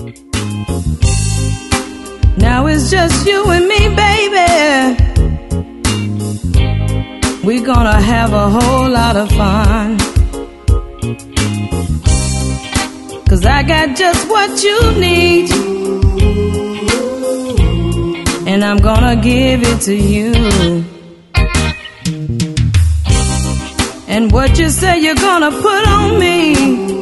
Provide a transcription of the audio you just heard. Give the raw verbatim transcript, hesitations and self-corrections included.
Now it's just you and me, baby. We're gonna have a whole lot of fun. 'Cause I got just what you need, and I'm gonna give it to you. And what you say you're gonna put on me,